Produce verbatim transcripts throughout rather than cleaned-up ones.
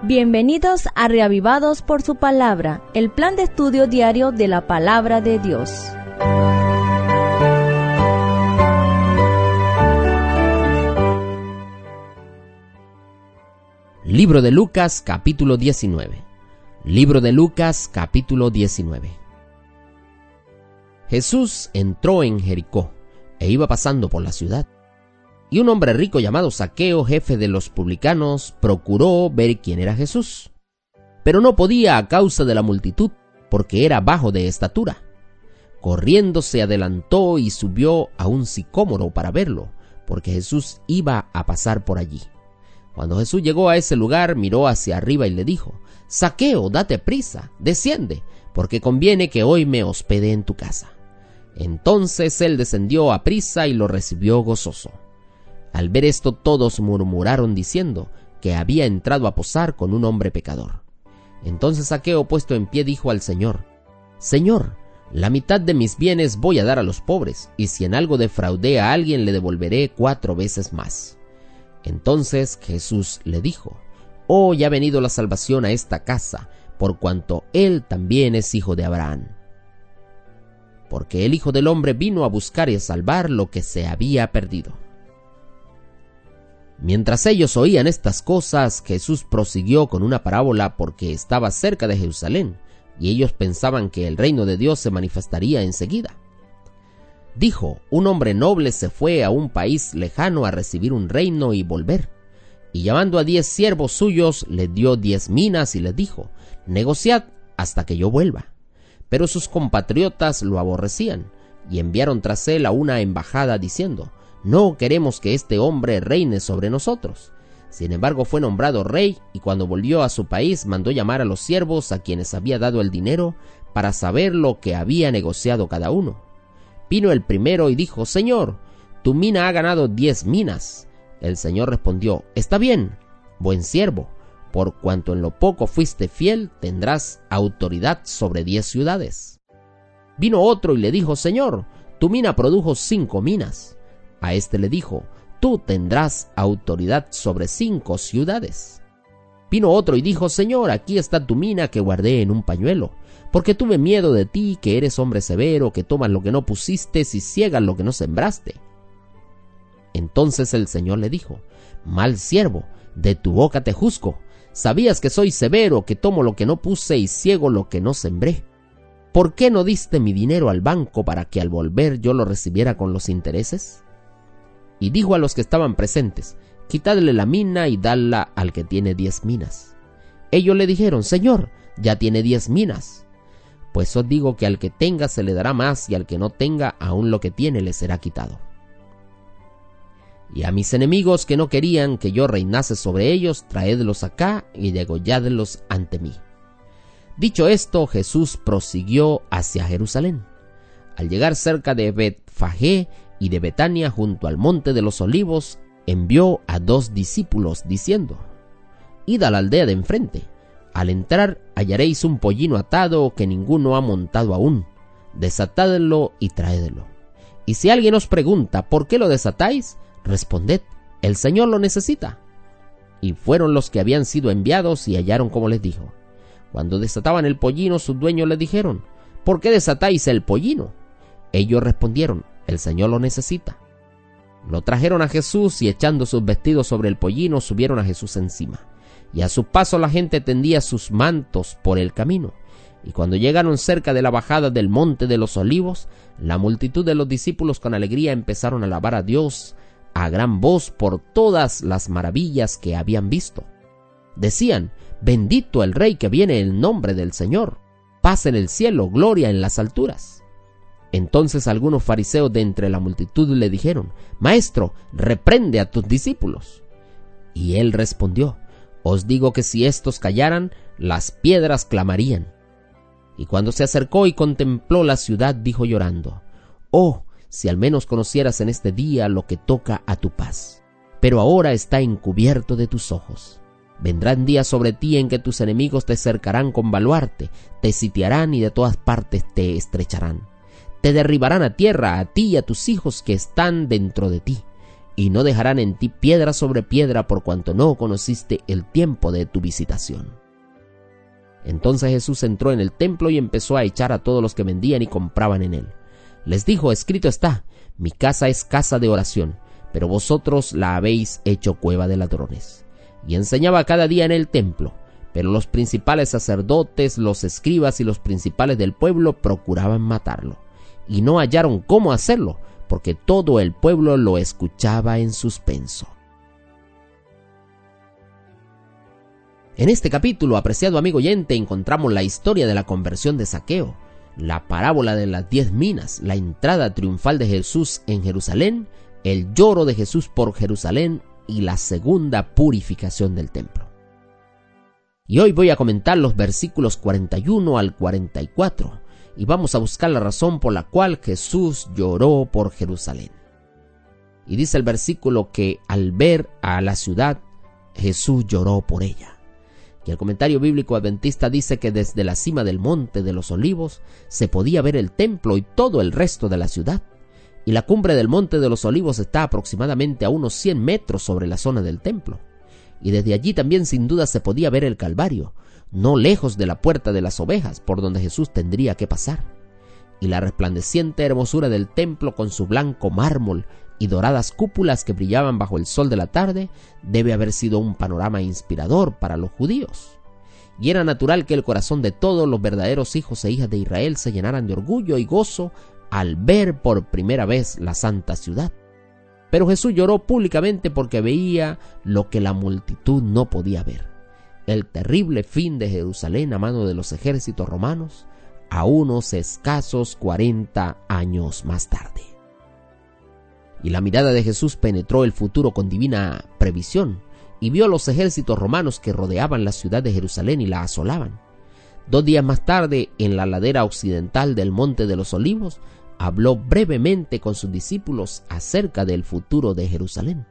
Bienvenidos a Reavivados por su Palabra, el plan de estudio diario de la Palabra de Dios. Libro de Lucas, capítulo diecinueve. Libro de Lucas, capítulo diecinueve. Jesús entró en Jericó e iba pasando por la ciudad. Y un hombre rico llamado Zaqueo, jefe de los publicanos, procuró ver quién era Jesús. Pero no podía a causa de la multitud, porque era bajo de estatura. Corriendo se adelantó y subió a un sicómoro para verlo, porque Jesús iba a pasar por allí. Cuando Jesús llegó a ese lugar, miró hacia arriba y le dijo: Zaqueo, date prisa, desciende, porque conviene que hoy me hospede en tu casa. Entonces él descendió a prisa y lo recibió gozoso. Al ver esto, todos murmuraron diciendo que había entrado a posar con un hombre pecador. Entonces Zaqueo, puesto en pie, dijo al Señor: Señor, la mitad de mis bienes voy a dar a los pobres, y si en algo defraudé a alguien, le devolveré cuatro veces más. Entonces Jesús le dijo: Hoy ha venido la salvación a esta casa, por cuanto él también es hijo de Abraham. Porque el Hijo del Hombre vino a buscar y a salvar lo que se había perdido. Mientras ellos oían estas cosas, Jesús prosiguió con una parábola, porque estaba cerca de Jerusalén, y ellos pensaban que el reino de Dios se manifestaría enseguida. Dijo: Un hombre noble se fue a un país lejano a recibir un reino y volver. Y llamando a diez siervos suyos, les dio diez minas y les dijo: Negociad hasta que yo vuelva. Pero sus compatriotas lo aborrecían, y enviaron tras él a una embajada diciendo: No queremos que este hombre reine sobre nosotros. Sin embargo, fue nombrado rey, y cuando volvió a su país mandó llamar a los siervos a quienes había dado el dinero para saber lo que había negociado cada uno. Vino el primero y dijo: Señor, tu mina ha ganado diez minas. El Señor respondió: Está bien, buen siervo, por cuanto en lo poco fuiste fiel, tendrás autoridad sobre diez ciudades. Vino otro y le dijo: Señor, tu mina produjo cinco minas. A este le dijo: Tú tendrás autoridad sobre cinco ciudades. Vino otro y dijo: Señor, aquí está tu mina que guardé en un pañuelo, porque tuve miedo de ti, que eres hombre severo, que tomas lo que no pusiste y ciegas lo que no sembraste. Entonces el Señor le dijo: Mal siervo, de tu boca te juzgo. Sabías que soy severo, que tomo lo que no puse y ciego lo que no sembré. ¿Por qué no diste mi dinero al banco para que al volver yo lo recibiera con los intereses? Y dijo a los que estaban presentes: Quitadle la mina y dadla al que tiene diez minas. Ellos le dijeron: Señor, ya tiene diez minas. Pues os digo que al que tenga se le dará más, y al que no tenga, aún lo que tiene le será quitado. Y a mis enemigos que no querían que yo reinase sobre ellos, traedlos acá y degolladlos ante mí. Dicho esto, Jesús prosiguió hacia Jerusalén. Al llegar cerca de Betfagé y de Betania, junto al monte de los Olivos, envió a dos discípulos diciendo: Id a la aldea de enfrente. Al entrar hallaréis un pollino atado que ninguno ha montado aún. Desatadlo y traédlo. Y si alguien os pregunta: ¿por qué lo desatáis?, responded: el Señor lo necesita. Y fueron los que habían sido enviados y hallaron como les dijo. Cuando desataban el pollino, sus dueños les dijeron: ¿por qué desatáis el pollino? Ellos respondieron: el Señor lo necesita. Lo trajeron a Jesús y, echando sus vestidos sobre el pollino, subieron a Jesús encima. Y a su paso la gente tendía sus mantos por el camino. Y cuando llegaron cerca de la bajada del monte de los Olivos, la multitud de los discípulos con alegría empezaron a alabar a Dios a gran voz por todas las maravillas que habían visto. Decían: Bendito el Rey que viene en nombre del Señor. Paz en el cielo, gloria en las alturas. Entonces algunos fariseos de entre la multitud le dijeron: Maestro, reprende a tus discípulos. Y él respondió: Os digo que si estos callaran, las piedras clamarían. Y cuando se acercó y contempló la ciudad, dijo llorando: Oh, si al menos conocieras en este día lo que toca a tu paz. Pero ahora está encubierto de tus ojos. Vendrán días sobre ti en que tus enemigos te cercarán con baluarte, te sitiarán y de todas partes te estrecharán. Te derribarán a tierra, a ti y a tus hijos que están dentro de ti, y no dejarán en ti piedra sobre piedra por cuanto no conociste el tiempo de tu visitación. Entonces Jesús entró en el templo y empezó a echar a todos los que vendían y compraban en él. Les dijo: escrito está, mi casa es casa de oración, pero vosotros la habéis hecho cueva de ladrones. Y enseñaba cada día en el templo, pero los principales sacerdotes, los escribas y los principales del pueblo procuraban matarlo, y no hallaron cómo hacerlo, porque todo el pueblo lo escuchaba en suspenso. En este capítulo, apreciado amigo oyente, encontramos la historia de la conversión de Zaqueo, la parábola de las diez minas, la entrada triunfal de Jesús en Jerusalén, el lloro de Jesús por Jerusalén y la segunda purificación del templo. Y hoy voy a comentar los versículos cuarenta y uno al cuarenta y cuatro, y vamos a buscar la razón por la cual Jesús lloró por Jerusalén. Y dice el versículo que al ver a la ciudad, Jesús lloró por ella. Y el comentario bíblico adventista dice que desde la cima del monte de los olivos se podía ver el templo y todo el resto de la ciudad. Y la cumbre del monte de los olivos está aproximadamente a unos cien metros sobre la zona del templo. Y desde allí también sin duda se podía ver el Calvario, no lejos de la puerta de las ovejas, por donde Jesús tendría que pasar. Y la resplandeciente hermosura del templo con su blanco mármol y doradas cúpulas que brillaban bajo el sol de la tarde debe haber sido un panorama inspirador para los judíos. Y era natural que el corazón de todos los verdaderos hijos e hijas de Israel se llenaran de orgullo y gozo al ver por primera vez la santa ciudad. Pero Jesús lloró públicamente porque veía lo que la multitud no podía ver: el terrible fin de Jerusalén a mano de los ejércitos romanos a unos escasos cuarenta años más tarde. Y la mirada de Jesús penetró el futuro con divina previsión y vio los ejércitos romanos que rodeaban la ciudad de Jerusalén y la asolaban. Dos días más tarde, en la ladera occidental del Monte de los Olivos, habló brevemente con sus discípulos acerca del futuro de Jerusalén.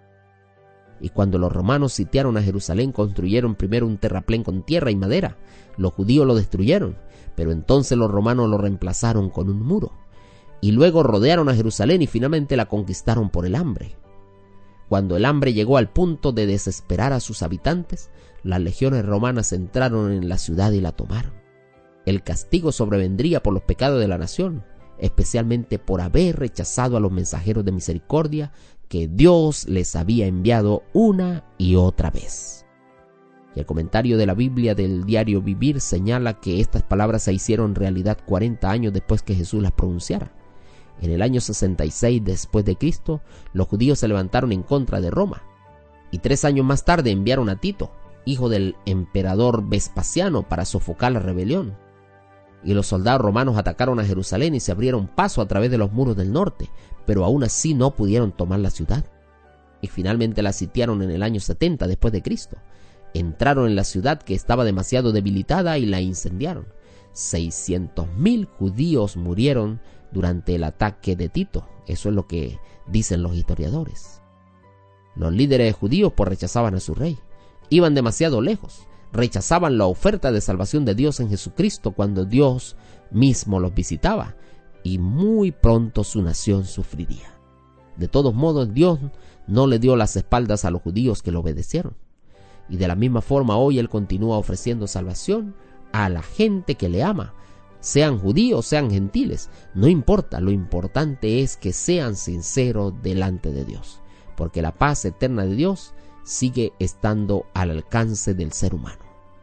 Y cuando los romanos sitiaron a Jerusalén, construyeron primero un terraplén con tierra y madera. Los judíos lo destruyeron, pero entonces los romanos lo reemplazaron con un muro. Y luego rodearon a Jerusalén y finalmente la conquistaron por el hambre. Cuando el hambre llegó al punto de desesperar a sus habitantes, las legiones romanas entraron en la ciudad y la tomaron. El castigo sobrevendría por los pecados de la nación, especialmente por haber rechazado a los mensajeros de misericordia que Dios les había enviado una y otra vez. Y el comentario de la Biblia del diario Vivir señala que estas palabras se hicieron realidad cuarenta años después que Jesús las pronunciara. En el año sesenta y seis después de Cristo, los judíos se levantaron en contra de Roma, y tres años más tarde enviaron a Tito, hijo del emperador Vespasiano, para sofocar la rebelión. Y los soldados romanos atacaron a Jerusalén y se abrieron paso a través de los muros del norte, pero aún así no pudieron tomar la ciudad. Y finalmente la sitiaron en el año setenta después de Cristo. Entraron en la ciudad, que estaba demasiado debilitada, y la incendiaron. seiscientos mil judíos murieron durante el ataque de Tito. Eso es lo que dicen los historiadores. Los líderes judíos pues rechazaban a su rey, iban demasiado lejos, rechazaban la oferta de salvación de Dios en Jesucristo cuando Dios mismo los visitaba, y muy pronto su nación sufriría. De todos modos, Dios no le dio las espaldas a los judíos que lo obedecieron, y de la misma forma hoy Él continúa ofreciendo salvación a la gente que le ama, sean judíos, sean gentiles, no importa, lo importante es que sean sinceros delante de Dios, porque la paz eterna de Dios sigue estando al alcance del ser humano.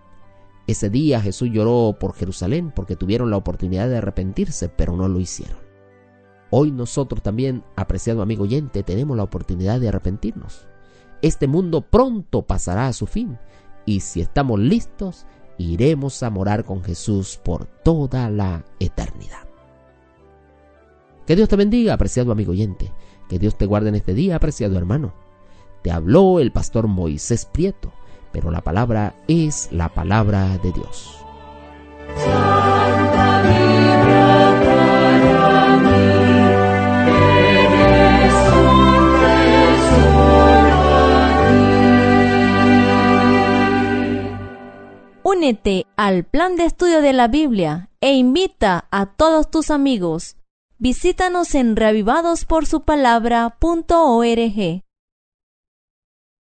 Ese día Jesús lloró por Jerusalén porque tuvieron la oportunidad de arrepentirse, pero no lo hicieron. Hoy nosotros también, apreciado amigo oyente, tenemos la oportunidad de arrepentirnos. Este mundo pronto pasará a su fin, y si estamos listos, iremos a morar con Jesús por toda la eternidad. Que Dios te bendiga, apreciado amigo oyente. Que Dios te guarde en este día, apreciado hermano. Te habló el pastor Moisés Prieto, pero la palabra es la palabra de Dios. Santa Biblia para mí, eres un tesoro a ti. Únete al plan de estudio de la Biblia e invita a todos tus amigos. Visítanos en reavivados por su palabra punto org.